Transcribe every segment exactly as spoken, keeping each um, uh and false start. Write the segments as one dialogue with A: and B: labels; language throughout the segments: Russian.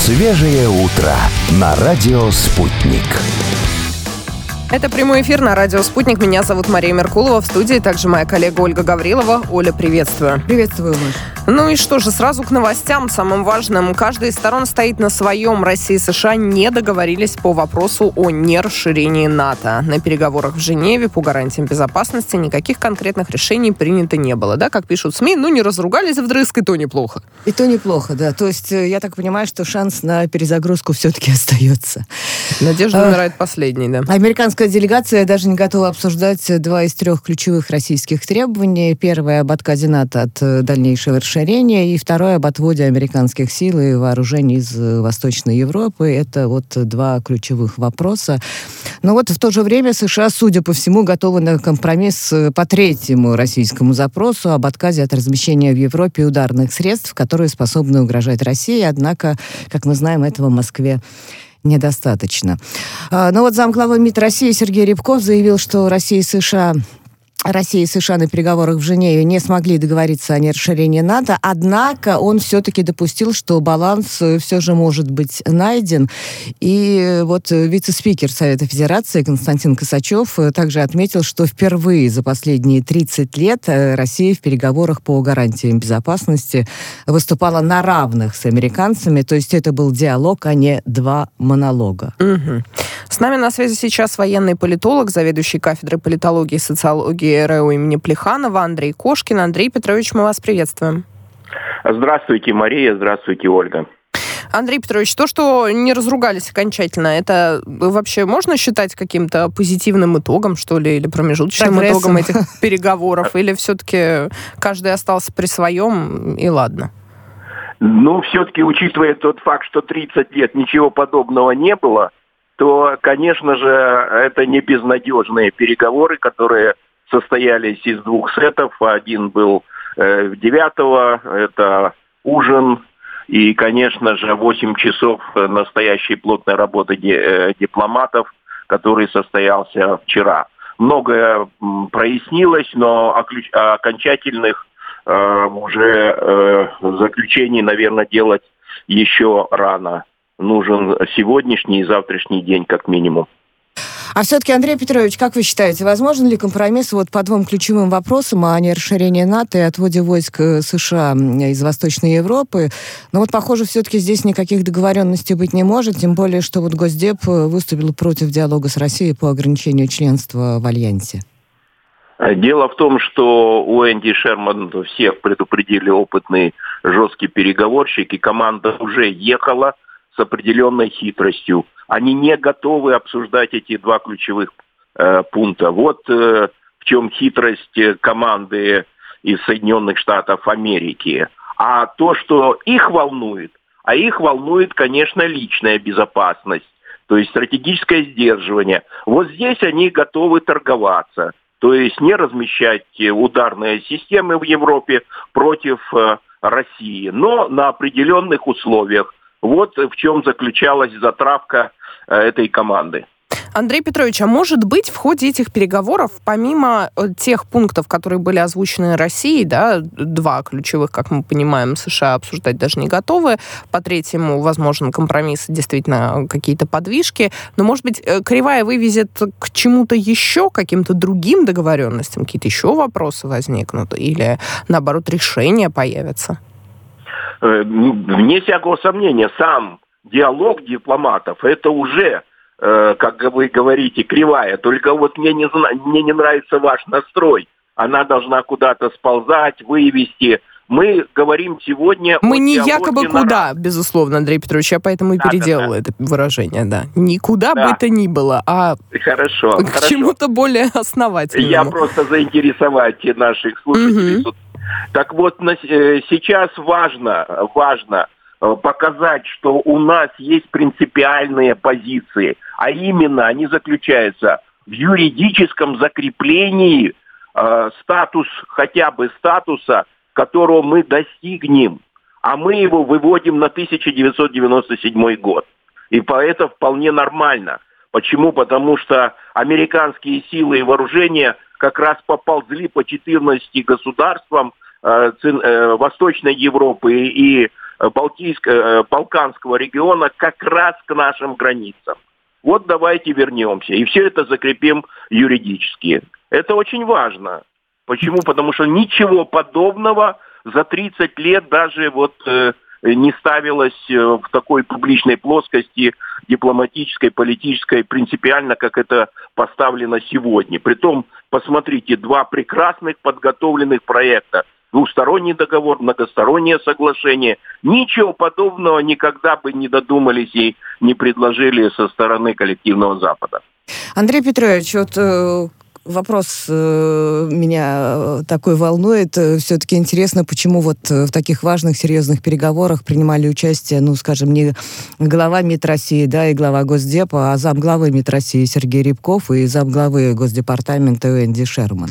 A: Свежее утро на радио «Спутник».
B: Это прямой эфир на радио «Спутник». Меня зовут Мария Меркулова. В студии также моя коллега Ольга Гаврилова. Оля, приветствую.
C: Приветствую, Маш.
B: Ну и что же, сразу к новостям, самым важным. Каждая из сторон стоит на своем. Россия и США не договорились по вопросу о нерасширении НАТО. На переговорах в Женеве по гарантиям безопасности никаких конкретных решений принято не было. Да, как пишут СМИ, ну не разругались вдрызг, и то неплохо.
C: И то неплохо, да. То есть я так понимаю, что шанс на перезагрузку все-таки остается.
B: Надежда умирает последней, да.
C: Американская делегация даже не готова обсуждать два из трех ключевых российских требований. Первое об отказе НАТО от дальнейшего расширения, и второе об отводе американских сил и вооружений из Восточной Европы. Это вот два ключевых вопроса. Но вот в то же время США, судя по всему, готовы на компромисс по третьему российскому запросу об отказе от размещения в Европе ударных средств, которые способны угрожать России. Однако, как мы знаем, этого в Москве недостаточно. Но вот замглавы МИД России Сергей Рябков заявил, что Россия и США... Россия и США на переговорах в Женеве не смогли договориться о нерасширении НАТО, однако он все-таки допустил, что баланс все же может быть найден. И вот вице-спикер Совета Федерации Константин Косачев также отметил, что впервые за последние тридцать лет Россия в переговорах по гарантиям безопасности выступала на равных с американцами, то есть это был диалог, а не два монолога.
B: Угу. С нами на связи сейчас военный политолог, заведующий кафедрой политологии и социологии РЭУ имени Плеханова Андрей Кошкин. Андрей Петрович, мы вас приветствуем.
D: Здравствуйте, Мария, здравствуйте, Ольга.
B: Андрей Петрович, то, что не разругались окончательно, это вообще можно считать каким-то позитивным итогом, что ли, или промежуточным
C: Прогрессом.
B: итогом этих переговоров, или все-таки каждый остался при своем, и ладно?
D: Ну, все-таки, учитывая тот факт, что тридцать лет ничего подобного не было, то, конечно же, это не безнадежные переговоры, которые состоялись из двух сетов. Один был э, девятого, это ужин, и, конечно же, восемь часов настоящей плотной работы де, э, дипломатов, который состоялся вчера. Многое м, прояснилось, но оключ, окончательных э, уже э, заключений, наверное, делать еще рано. Нужен сегодняшний и завтрашний день как минимум.
C: А все-таки, Андрей Петрович, как вы считаете, возможен ли компромисс вот по двум ключевым вопросам о нерасширении НАТО и отводе войск США из Восточной Европы? Но вот, похоже, все-таки здесь никаких договоренностей быть не может, тем более, что вот Госдеп выступил против диалога с Россией по ограничению членства в Альянсе.
D: Дело в том, что у Энди Шерман всех предупредили опытный жесткий переговорщик, и команда уже ехала с определенной хитростью. Они не готовы обсуждать эти два ключевых э, пункта. Вот э, в чем хитрость команды из Соединенных Штатов Америки. А то, что их волнует, а их волнует, конечно, личная безопасность, то есть стратегическое сдерживание. Вот здесь они готовы торговаться, то есть не размещать ударные системы в Европе против э, России, но на определенных условиях. Вот в чем заключалась затравка э, этой команды.
B: Андрей Петрович, а может быть в ходе этих переговоров, помимо тех пунктов, которые были озвучены Россией, да, два ключевых, как мы понимаем, США обсуждать даже не готовы, по третьему, возможен компромисс, действительно какие-то подвижки, но, может быть, кривая вывезет к чему-то еще, каким-то другим договоренностям, какие-то еще вопросы возникнут, или, наоборот, решения появятся?
D: Вне всякого сомнения, сам диалог дипломатов, это уже, э, как вы говорите, кривая. Только вот мне не, мне не нравится ваш настрой. Она должна куда-то сползать, вывести. Мы говорим сегодня
B: Мы
D: о
B: не
D: диалоге
B: якобы
D: на
B: куда,
D: равных.
B: безусловно, Андрей Петрович. Я поэтому и
D: Да,
B: переделала
D: да, да.
B: это выражение, да. Никуда
D: Да.
B: бы это ни было, а
D: Хорошо,
B: к
D: хорошо.
B: чему-то более основательному.
D: Я просто заинтересовать наших слушателей.
B: Мгм.
D: Так вот, на- э, сейчас важно, важно э, показать, что у нас есть принципиальные позиции, а именно они заключаются в юридическом закреплении э, статус, хотя бы статуса, которого мы достигнем, а мы его выводим на тысяча девятьсот девяносто седьмой год. И это вполне нормально. Почему? Потому что американские силы и вооружения как раз поползли по четырнадцати государствам э, цен, э, Восточной Европы и Балтийского, Балканского региона как раз к нашим границам. Вот давайте вернемся и все это закрепим юридически. Это очень важно. Почему? Потому что ничего подобного за тридцать лет даже вот э, не ставилось в такой публичной плоскости дипломатической, политической, принципиально, как это поставлено сегодня. Притом, посмотрите, два прекрасных подготовленных проекта. Двусторонний договор, многостороннее соглашение. Ничего подобного никогда бы не додумались и не предложили со стороны коллективного Запада.
C: Андрей Петрович, вот э, вопрос э, меня такой волнует. Все-таки интересно, почему вот в таких важных, серьезных переговорах принимали участие, ну, скажем, не глава МИД России, да, и глава Госдепа, а замглавы МИД России Сергей Рябков и замглавы Госдепартамента Уэнди Шерман.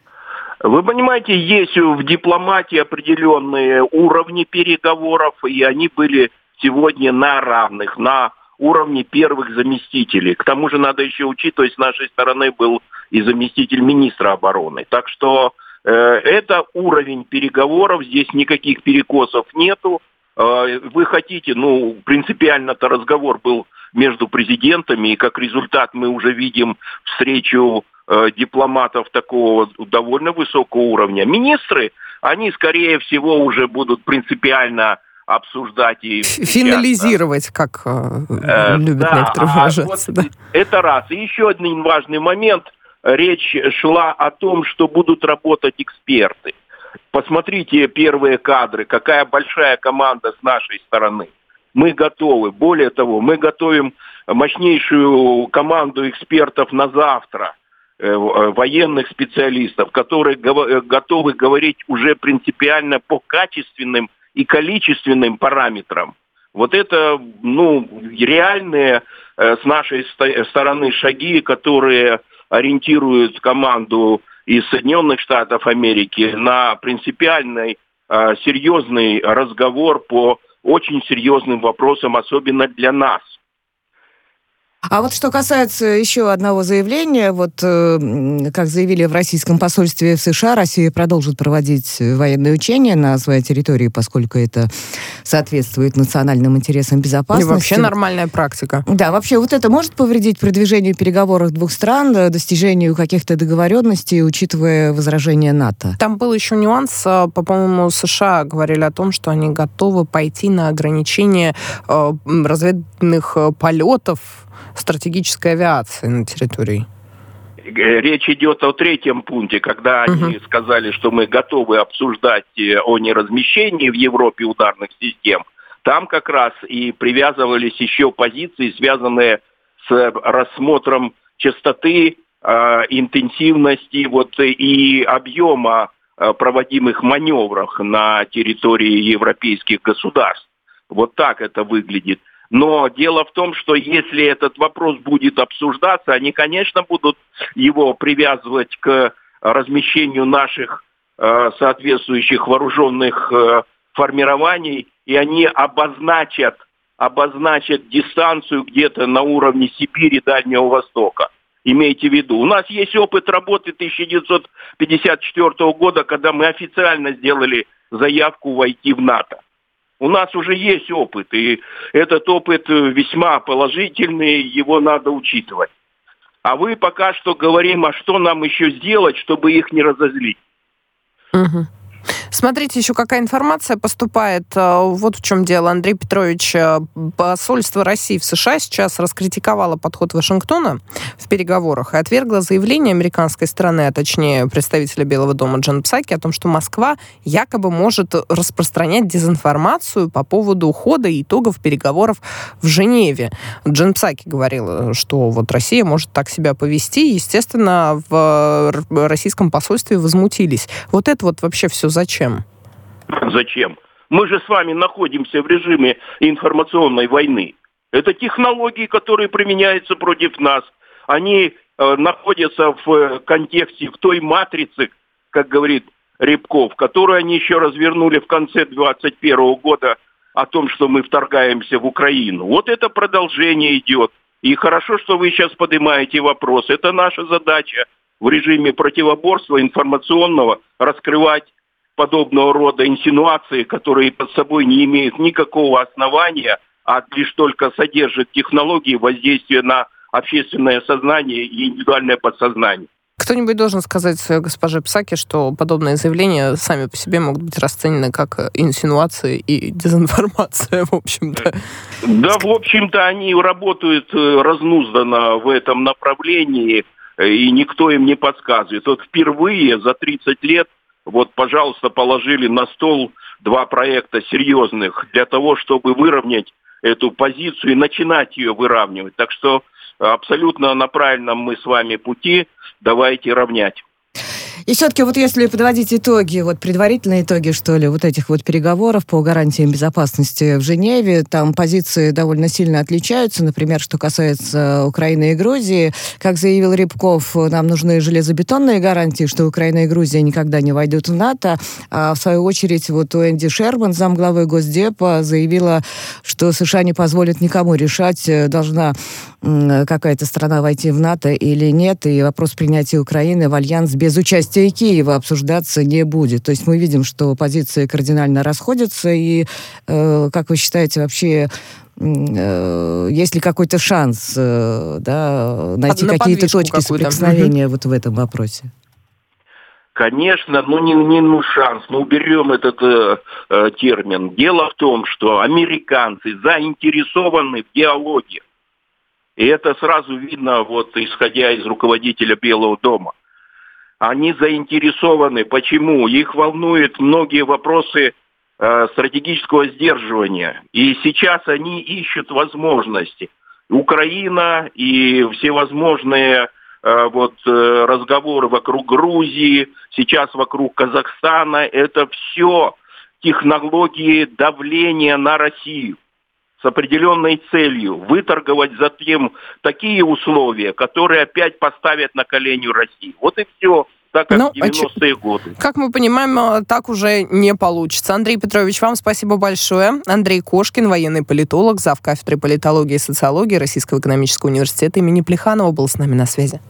D: Вы понимаете, есть в дипломатии определенные уровни переговоров, и они были сегодня на равных, на уровне первых заместителей. К тому же надо еще учитывать, с нашей стороны был и заместитель министра обороны. Так что э, это уровень переговоров, здесь никаких перекосов нету. Э, вы хотите, ну, принципиально-то разговор был между президентами, и как результат мы уже видим встречу дипломатов такого довольно высокого уровня. Министры, они, скорее всего, уже будут принципиально обсуждать и...
B: Финализировать, как э, любят да, некоторые выражаться.
D: Вот да. Это раз. И еще один важный момент. Речь шла о том, что будут работать эксперты. Посмотрите первые кадры, какая большая команда с нашей стороны. Мы готовы. Более того, мы готовим мощнейшую команду экспертов на завтра. Военных специалистов, которые готовы говорить уже принципиально по качественным и количественным параметрам. Вот это, ну, реальные с нашей стороны шаги, которые ориентируют команду из Соединенных Штатов Америки на принципиальный серьезный разговор по очень серьезным вопросам, особенно для нас.
C: А вот что касается еще одного заявления, вот э, как заявили в российском посольстве в США, Россия продолжит проводить военные учения на своей территории, поскольку это соответствует национальным интересам безопасности.
B: И вообще нормальная практика.
C: Да, вообще вот это может повредить продвижению переговоров двух стран, достижению каких-то договоренностей, учитывая возражения НАТО?
B: Там был еще нюанс, по-моему, США говорили о том, что они готовы пойти на ограничение э, разведных полетов стратегической авиации на территории.
D: Речь идет о третьем пункте, когда uh-huh. они сказали, что мы готовы обсуждать о неразмещении в Европе ударных систем. Там как раз и привязывались еще позиции, связанные с рассмотром частоты, э, интенсивности вот, и объема э, проводимых маневров на территории европейских государств. Вот так это выглядит. Но дело в том, что если этот вопрос будет обсуждаться, они, конечно, будут его привязывать к размещению наших э, соответствующих вооруженных э, формирований, и они обозначат, обозначат дистанцию где-то на уровне Сибири, Дальнего Востока. Имейте в виду. У нас есть опыт работы тысяча девятьсот пятьдесят четвёртого года, когда мы официально сделали заявку войти в НАТО. У нас уже есть опыт, и этот опыт весьма положительный, его надо учитывать. А вы пока что говорим, а что нам еще сделать, чтобы их не разозлить.
B: Угу. Смотрите, еще какая информация поступает. Вот в чем дело, Андрей Петрович. Посольство России в США сейчас раскритиковало подход Вашингтона в переговорах и отвергло заявление американской стороны, а точнее представителя Белого дома Джен Псаки, о том, что Москва якобы может распространять дезинформацию по поводу ухода и итогов переговоров в Женеве. Джен Псаки говорила, что вот Россия может так себя повести. Естественно, в российском посольстве возмутились. Вот это вот вообще все зачем?
D: Зачем? Мы же с вами находимся в режиме информационной войны. Это технологии, которые применяются против нас. Они э, находятся в контексте, в той матрице, как говорит Рябков, которую они еще развернули в конце двадцать первого года о том, что мы вторгаемся в Украину. Вот это продолжение идет. И хорошо, что вы сейчас поднимаете вопрос. Это наша задача в режиме противоборства информационного раскрывать подобного рода инсинуации, которые под собой не имеют никакого основания, а лишь только содержат технологии воздействия на общественное сознание и индивидуальное подсознание.
B: Кто-нибудь должен сказать госпоже Псаки, что подобные заявления сами по себе могут быть расценены как инсинуации и дезинформация, в общем-то.
D: Да, в общем-то, они работают разнузданно в этом направлении, и никто им не подсказывает. Вот впервые за тридцать лет, вот, пожалуйста, положили на стол два проекта серьезных для того, чтобы выровнять эту позицию и начинать ее выравнивать. Так что абсолютно на правильном мы с вами пути. Давайте равнять.
C: И все-таки вот если подводить итоги, вот предварительные итоги, что ли, вот этих вот переговоров по гарантиям безопасности в Женеве, там позиции довольно сильно отличаются, например, что касается Украины и Грузии. Как заявил Рябков, нам нужны железобетонные гарантии, что Украина и Грузия никогда не войдут в НАТО. А в свою очередь вот Уэнди Шерман, замглавы Госдепа, заявила, что США не позволят никому решать, должна какая-то страна войти в НАТО или нет, и вопрос принятия Украины в альянс без участия Киева обсуждаться не будет. То есть мы видим, что позиции кардинально расходятся, и э, как вы считаете, вообще э, есть ли какой-то шанс э, да, найти
B: на
C: какие-то точки соприкосновения вот в этом вопросе?
D: Конечно, ну не, не ну шанс, ну уберем этот э, э, термин. Дело в том, что американцы заинтересованы в диалоге. И это сразу видно, вот исходя из руководителя Белого дома. Они заинтересованы. Почему? Их волнуют многие вопросы э, стратегического сдерживания. И сейчас они ищут возможности. Украина и всевозможные э, вот, э, разговоры вокруг Грузии, сейчас вокруг Казахстана, это все технологии давления на Россию с определенной целью выторговать затем такие условия, которые опять поставят на колени Россию. Вот и все, так как ну, в девяностые годы.
B: Как мы понимаем, так уже не получится. Андрей Петрович, вам спасибо большое. Андрей Кошкин, военный политолог, зав. Кафедры политологии и социологии Российского экономического университета имени Плеханова, был с нами на связи.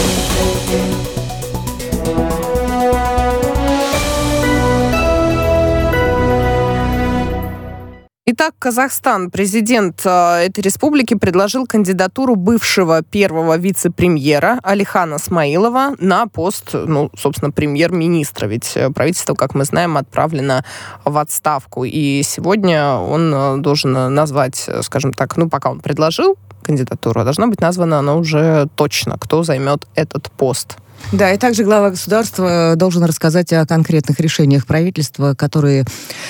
B: Итак, Казахстан. Президент этой республики предложил кандидатуру бывшего первого вице-премьера Алихана Смаилова на пост, ну, собственно, премьер-министра. Ведь правительство, как мы знаем, отправлено в отставку. И сегодня он должен назвать, скажем так, ну, пока он предложил кандидатуру, должна быть названа она уже точно, кто займет этот пост.
C: Да, и также глава государства должен рассказать о конкретных решениях правительства, которые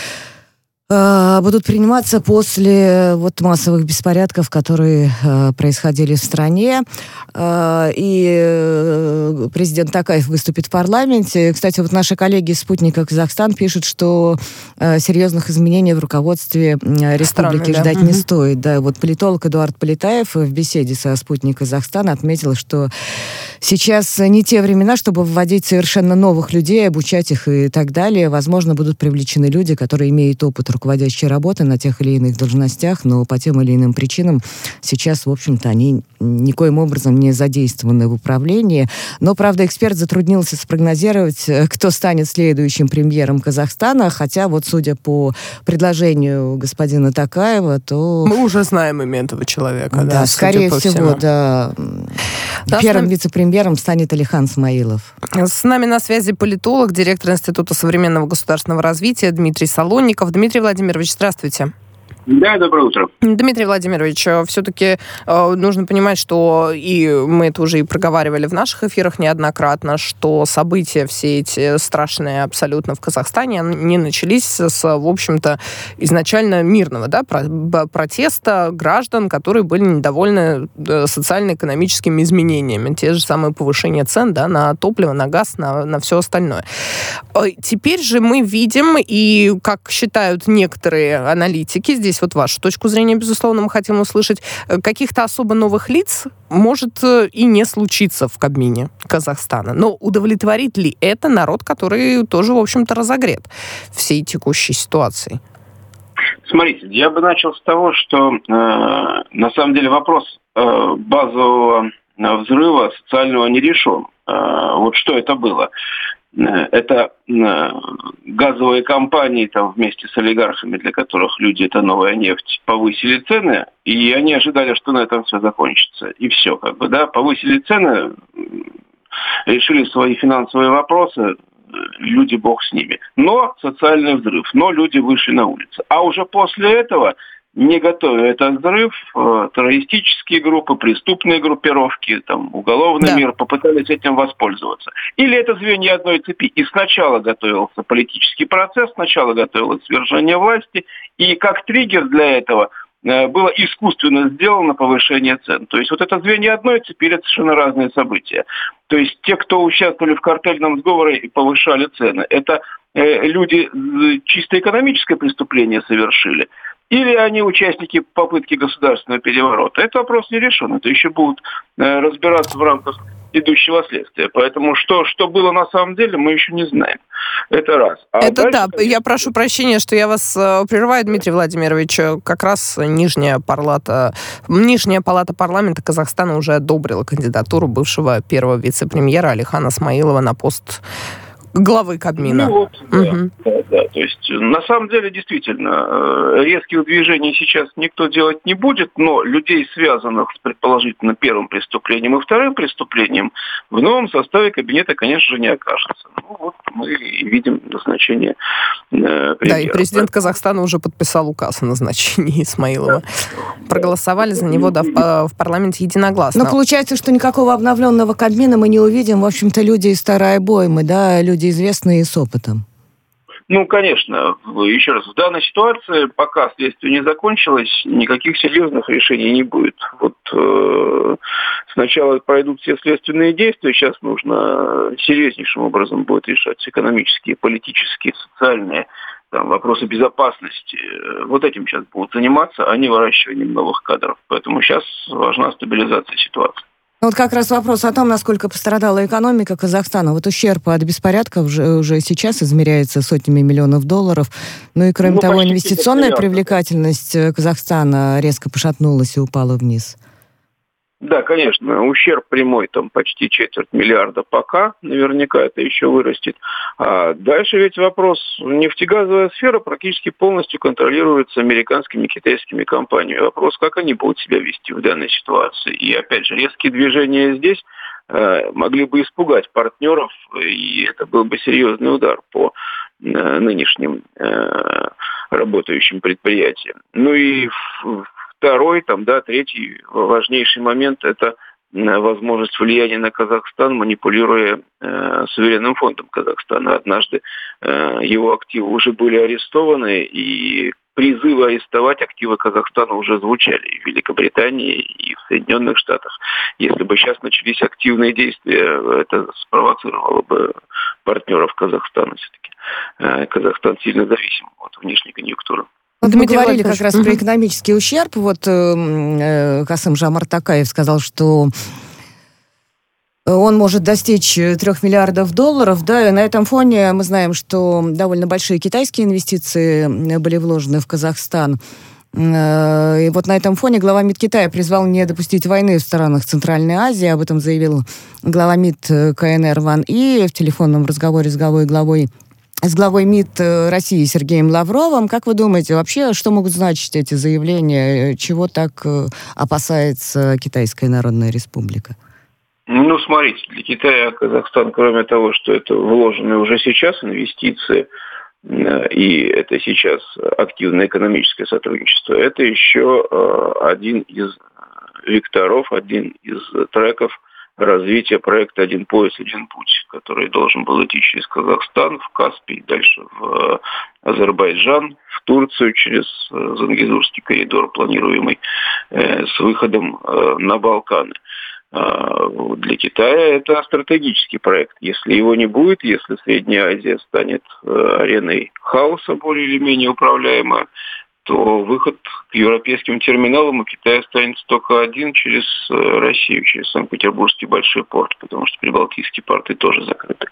C: будут приниматься после вот массовых беспорядков, которые э, происходили в стране. Э, и президент Токаев выступит в парламенте. Кстати, вот наши коллеги из «Спутника Казахстан» пишут, что э, серьезных изменений в руководстве э, республики Странно, ждать да? не угу. стоит. Да, вот политолог Эдуард Полетаев в беседе со «Спутник Казахстан» отметил, что сейчас не те времена, чтобы вводить совершенно новых людей, обучать их и так далее. Возможно, будут привлечены люди, которые имеют опыт руководящей работы на тех или иных должностях, но по тем или иным причинам сейчас, в общем-то, они никоим образом не задействованы в управлении. Но, правда, эксперт затруднился спрогнозировать, кто станет следующим премьером Казахстана, хотя вот, судя по предложению господина Токаева, то...
B: Мы уже знаем имя этого человека.
C: Да,
B: да
C: скорее всего, да. да Первым нами... вице-премьером станет Алихан Смаилов.
B: С нами на связи политолог, директор Института современного государственного развития Дмитрий Солонников. Дмитрий Владимирович, здравствуйте.
D: Да, доброе утро.
B: Дмитрий Владимирович, все-таки э, нужно понимать, что, и мы это уже и проговаривали в наших эфирах неоднократно, что события все эти страшные абсолютно в Казахстане не начались с, в общем-то, изначально мирного, да, протеста граждан, которые были недовольны социально-экономическими изменениями. Те же самые повышения цен, да, на топливо, на газ, на, на все остальное. Теперь же мы видим, и, как считают некоторые аналитики, здесь вот вашу точку зрения, безусловно, мы хотим услышать, каких-то особо новых лиц может и не случиться в Кабмине Казахстана. Но удовлетворит ли это народ, который тоже, в общем-то, разогрет всей текущей ситуацией?
E: Смотрите, я бы начал с того, что э, на самом деле вопрос э, базового взрыва социального не решен. Э, вот что это было. это газовые компании там вместе с олигархами, для которых люди это новая нефть, повысили цены, и они ожидали, что на этом все закончится. И все, как бы, да, повысили цены, решили свои финансовые вопросы, люди бог с ними. Но социальный взрыв, но люди вышли на улицы. А уже после этого, не готовя этот взрыв, террористические группы, преступные группировки, там, уголовный да. мир попытались этим воспользоваться. Или это звенья одной цепи. И сначала готовился политический процесс, сначала готовилось свержение власти, и как триггер для этого было искусственно сделано повышение цен. То есть вот это звенья одной цепи, это совершенно разные события. То есть те, кто участвовали в картельном сговоре и повышали цены, это э, люди чисто экономическое преступление совершили, или они участники попытки государственного переворота. Это вопрос не решен. Это еще будут э, разбираться в рамках идущего следствия. Поэтому что, что было на самом деле, мы еще не знаем. Это раз. А
B: это
E: дальше,
B: да.
E: конечно...
B: Я прошу прощения, что я вас э, прерываю, Дмитрий Владимирович. Как раз нижняя палата, нижняя палата парламента Казахстана уже одобрила кандидатуру бывшего первого вице-премьера Алихана Смаилова на пост главы Кабмина.
E: Ну вот, да,
B: угу.
E: да, да. То есть, на самом деле, действительно, резких движений сейчас никто делать не будет, но людей, связанных с, предположительно, первым преступлением и вторым преступлением, в новом составе кабинета, конечно же, не окажется. Ну вот мы и видим назначение э, премьера.
B: Да, и президент Казахстана уже подписал указ о назначении Исмаилова. Да. Проголосовали за него да, в, в парламенте единогласно.
C: Но получается, что никакого обновленного Кабмина мы не увидим. В общем-то, люди из старой обоймы, да, люди известные и с опытом.
E: Ну, конечно, еще раз, в данной ситуации, пока следствие не закончилось, никаких серьезных решений не будет. Вот э, сначала пройдут все следственные действия, сейчас нужно серьезнейшим образом будет решать экономические, политические, социальные там, вопросы безопасности. Вот этим сейчас будут заниматься, а не выращиванием новых кадров. Поэтому сейчас важна стабилизация ситуации.
C: Вот как раз вопрос о том, насколько пострадала экономика Казахстана. Вот ущерб от беспорядков уже, уже сейчас измеряется сотнями миллионов долларов. Ну и кроме ну, того, инвестиционная привлекательность Казахстана резко пошатнулась и упала вниз.
E: Да, конечно, ущерб прямой там почти четверть миллиарда пока, наверняка это еще вырастет. А дальше ведь вопрос, нефтегазовая сфера практически полностью контролируется американскими и китайскими компаниями. Вопрос, как они будут себя вести в данной ситуации. И опять же, резкие движения здесь э, могли бы испугать партнеров, и это был бы серьезный удар по э, нынешним э, работающим предприятиям. Ну и в Второй, там, да, третий важнейший момент – это возможность влияния на Казахстан, манипулируя э, суверенным фондом Казахстана. Однажды э, его активы уже были арестованы, и призывы арестовать активы Казахстана уже звучали и в Великобритании, и в Соединенных Штатах. Если бы сейчас начались активные действия, это спровоцировало бы партнеров Казахстана все-таки. Э, Казахстан сильно зависим от внешней конъюнктуры.
C: Вот мы говорили как раз угу. про экономический ущерб. Вот э, Касым-Жомарт Токаев сказал, что он может достичь трех миллиардов долларов. Да, и на этом фоне мы знаем, что довольно большие китайские инвестиции были вложены в Казахстан. Э, и вот на этом фоне глава МИД Китая призвал не допустить войны в странах Центральной Азии. Об этом заявил глава МИД КНР Ван И в телефонном разговоре с главой главой с главой МИД России Сергеем Лавровым. Как вы думаете, вообще, что могут значить эти заявления? Чего так опасается Китайская Народная Республика?
E: Ну, смотрите, для Китая Казахстан, кроме того, что это вложенные уже сейчас инвестиции, и это сейчас активное экономическое сотрудничество, это еще один из векторов, один из треков развития проекта «Один пояс, один путь», который должен был идти через Казахстан, в Каспий, дальше в Азербайджан, в Турцию через Зангезурский коридор, планируемый с выходом на Балканы. Для Китая это стратегический проект. Если его не будет, если Средняя Азия станет ареной хаоса более или менее управляемой, то выход к европейским терминалам у Китая останется только один через Россию, через Санкт-Петербургский большой порт, потому что прибалтийские порты тоже закрыты.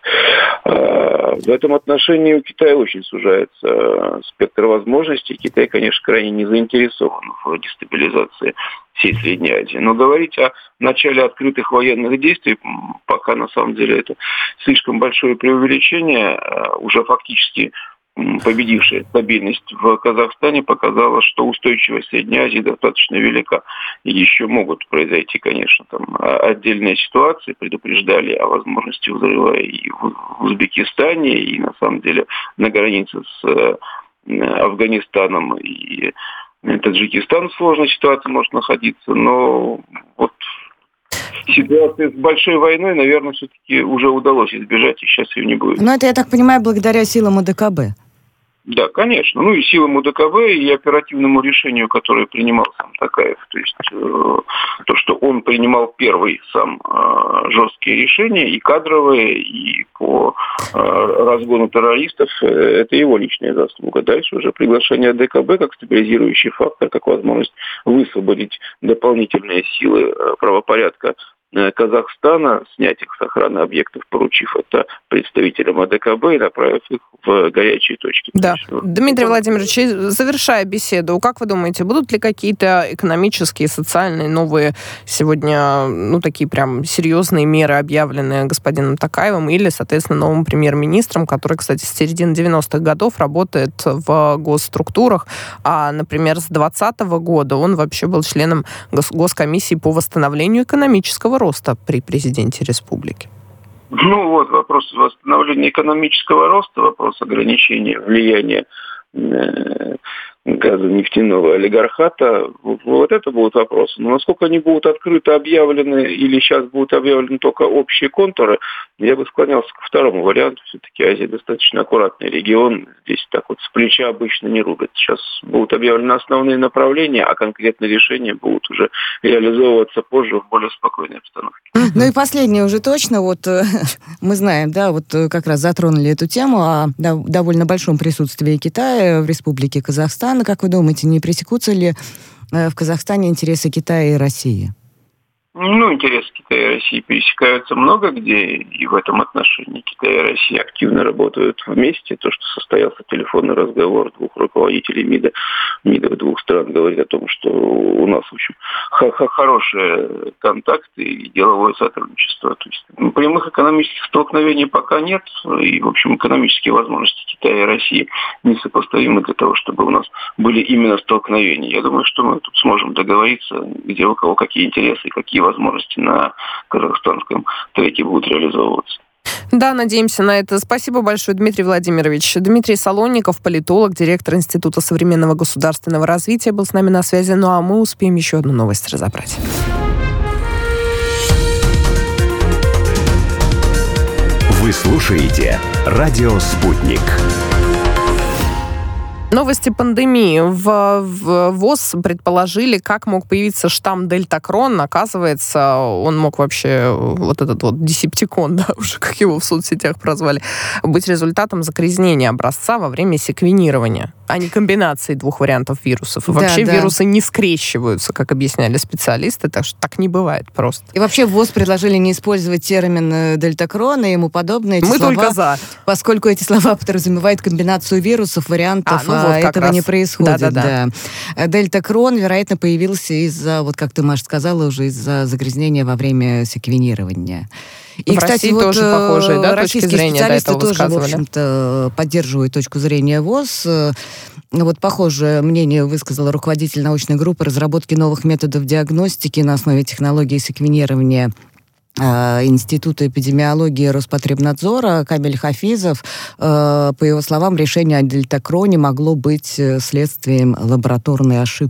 E: В этом отношении у Китая очень сужается спектр возможностей. Китай, конечно, крайне не заинтересован в дестабилизации всей Средней Азии. Но говорить о начале открытых военных действий, пока на самом деле это слишком большое преувеличение. Уже фактически победившая стабильность в Казахстане показала, что устойчивость Средней Азии достаточно велика. И еще могут произойти, конечно, там отдельные ситуации, предупреждали о возможности взрыва и в Узбекистане, и на самом деле на границе с Афганистаном и Таджикистан в сложной ситуации может находиться, но вот ситуации с большой войной, наверное, все-таки уже удалось избежать, и сейчас ее не будет.
C: Но это, я так понимаю, благодаря силам ОДКБ.
E: Да, конечно. Ну и силам УДКБ, и оперативному решению, которое принимал сам Токаев. То есть э, то, что он принимал первый сам э, жесткие решения, и кадровые, и по э, разгону террористов, э, это его личная заслуга. Дальше уже приглашение ОДКБ как стабилизирующий фактор, как возможность высвободить дополнительные силы э, правопорядка Казахстана, снять их с охраны объектов, поручив это представителям АДКБ и направив их в горячие точки.
B: Да.
E: Есть, вот,
B: Дмитрий
E: это...
B: Владимирович, завершая беседу, как вы думаете, будут ли какие-то экономические, социальные, новые сегодня, ну, такие прям серьезные меры объявлены господином Токаевым или, соответственно, новым премьер-министром, который, кстати, с середины девяностых годов работает в госструктурах, а, например, с двадцатого года он вообще был членом гос- госкомиссии по восстановлению экономического роста при президенте республики?
E: Ну вот, вопрос восстановления экономического роста, вопрос ограничения влияния э, газа нефтяного олигархата, вот, вот это будут вопросы. Но насколько они будут открыто объявлены или сейчас будут объявлены только общие контуры, я бы склонялся ко второму варианту. Все-таки Азия достаточно аккуратный регион. Здесь так вот с плеча обычно не рубят. Сейчас будут объявлены основные направления, а конкретные решения будут уже реализовываться позже в более спокойной обстановке.
C: Ну и последнее уже точно. Вот мы знаем, да, вот как раз затронули эту тему о довольно большом присутствии Китая в Республике Казахстан. Как вы думаете, не пресекутся ли в Казахстане интересы Китая и России?
E: Ну, интересы Китая и России пересекаются много где, и в этом отношении Китай и Россия активно работают вместе. То, что состоялся телефонный разговор двух руководителей МИДа, МИДов двух стран, говорит о том, что у нас, в общем, хорошие контакты и деловое сотрудничество. То есть прямых экономических столкновений пока нет, и, в общем, экономические возможности Китая и России несопоставимы для того, чтобы у нас были именно столкновения. Я думаю, что мы тут сможем договориться, где у кого какие интересы и какие возможности на казахстанском треке будут реализовываться.
B: Да, надеемся на это. Спасибо большое, Дмитрий Владимирович. Дмитрий Солонников, политолог, директор Института современного государственного развития, был с нами на связи. Ну а мы успеем еще одну новость разобрать.
A: Вы слушаете «Радио Спутник».
B: Новости пандемии. В, в ВОЗ предположили, как мог появиться штамм Дельтакрон. Оказывается, он мог вообще, вот этот вот десептикон, да, уже как его в соцсетях прозвали, быть результатом загрязнения образца во время секвенирования, а не комбинации двух вариантов вирусов. И да, вообще да. Вирусы не скрещиваются, как объясняли специалисты, так что так не бывает просто.
C: И вообще в ВОЗ предложили не использовать термин Дельтакрон и ему подобные.
B: Мы
C: слова,
B: только за.
C: Поскольку эти слова подразумевают комбинацию вирусов, вариантов, а, ну вот, этого раз. не происходит. Да, да, да. Дельтакрон, вероятно, появился из-за, вот как ты, Маша, сказала, уже из-за загрязнения во время секвенирования. И,
B: в
C: кстати,
B: России
C: вот
B: тоже похожие, да, точки зрения до этого
C: тоже,
B: высказывали.
C: в общем-то, поддерживают точку зрения ВОЗ. Вот похожее мнение высказал руководитель научной группы разработки новых методов диагностики на основе технологии секвенирования Института эпидемиологии Роспотребнадзора Камиль Хафизов. По его словам, решение о дельтакроне могло быть следствием лабораторной ошибки.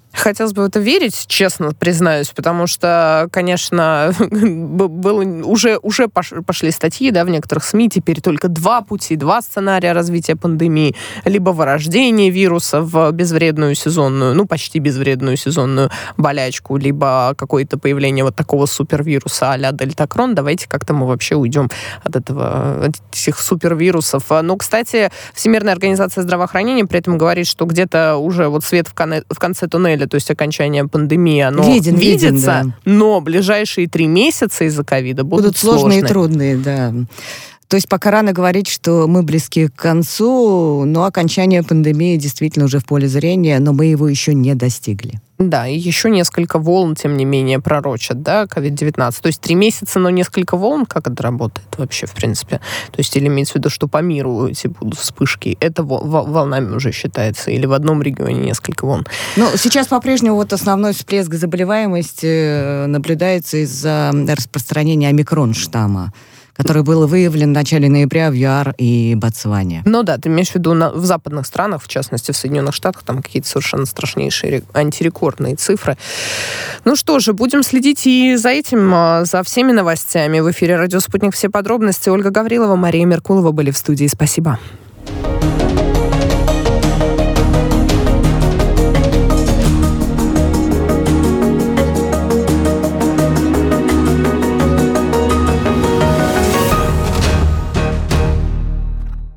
B: Хотелось бы в это верить, честно признаюсь, потому что, конечно, было, уже, уже пошли статьи, да, в некоторых СМИ, теперь только два пути, два сценария развития пандемии. Либо вырождение вируса в безвредную сезонную, ну, почти безвредную сезонную болячку, либо какое-то появление вот такого супервируса а-ля дельтакрон. Давайте как-то мы вообще уйдем от этого, от этих супервирусов. Но, кстати, Всемирная организация здравоохранения при этом говорит, что где-то уже вот свет в, кон- в конце туннеля, то есть окончание пандемии, оно
C: виден,
B: видится,
C: виден, да.
B: но ближайшие три месяца из-за ковида будут,
C: будут сложные
B: сложные.
C: и трудные, да. То есть пока рано говорить, что мы близки к концу, но окончание пандемии действительно уже в поле зрения, но мы его еще не достигли.
B: Да, и еще несколько волн, тем не менее, пророчат, да, ковид девятнадцать. То есть три месяца, но несколько волн, как это работает вообще, в принципе? То есть или имеется в виду, что по миру эти будут вспышки, это волнами уже считается, или в одном регионе несколько волн?
C: Ну, сейчас по-прежнему вот основной всплеск заболеваемости наблюдается из-за распространения омикрон-штамма, который был выявлен в начале ноября в ЮАР и Ботсване.
B: Ну да, ты имеешь в виду на, в западных странах, в частности в Соединенных Штатах, там какие-то совершенно страшнейшие антирекордные цифры. Ну что же, будем следить и за этим, за всеми новостями. В эфире «Радио Спутник». Все подробности. Ольга Гаврилова, Мария Меркулова были в студии. Спасибо.